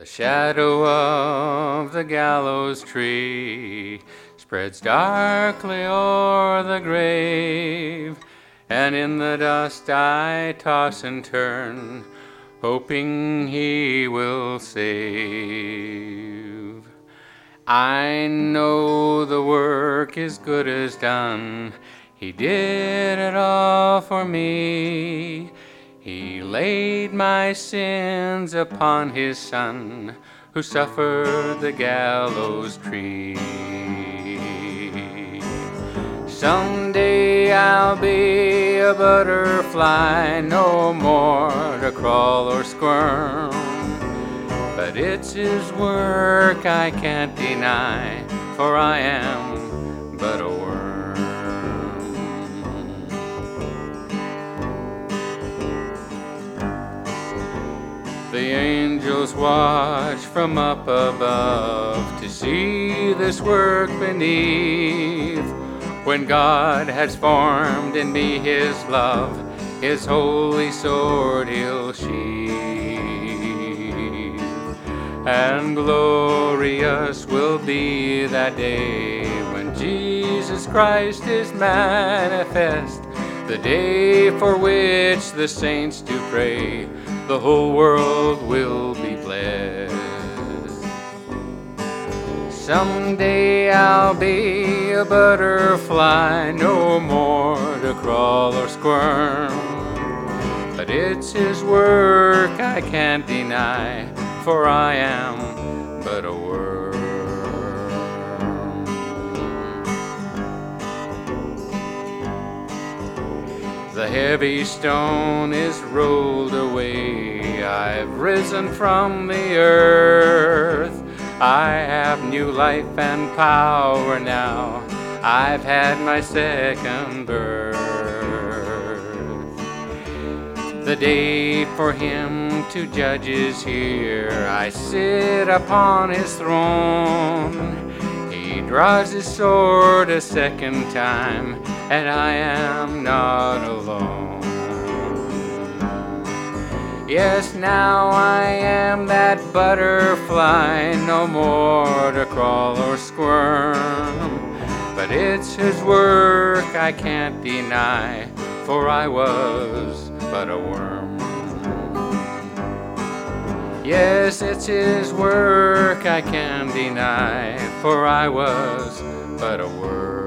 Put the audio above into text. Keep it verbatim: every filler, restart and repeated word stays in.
The shadow of the gallows tree spreads darkly o'er the grave, and in the dust I toss and turn, hoping he will save. I know the work is good as done. He did it all for me. He laid my sins upon his Son, who suffered the gallows tree. Someday I'll be a butterfly, no more to crawl or squirm. But it's his work I can't deny, for I am but a worm. The angels watch from up above to see this work beneath. When God has formed in me his love, his holy sword he'll sheathe. And glorious will be that day when Jesus Christ is manifest, the day for which the saints do pray. The whole world will be blessed. Someday I'll be a butterfly, no more to crawl or squirm. But it's his work I can't deny, for I am but a worm. The heavy stone is rolled away. I've risen from the earth. I have new life and power now. I've had my second birth. The day for him to judge is here. I sit upon his throne. He draws his sword a second time, and I am not alone. Yes, now I am that butterfly, no more to crawl or squirm. But it's his work I can't deny, for I was but a worm. Yes, it's his work I can't deny, for I was but a worm.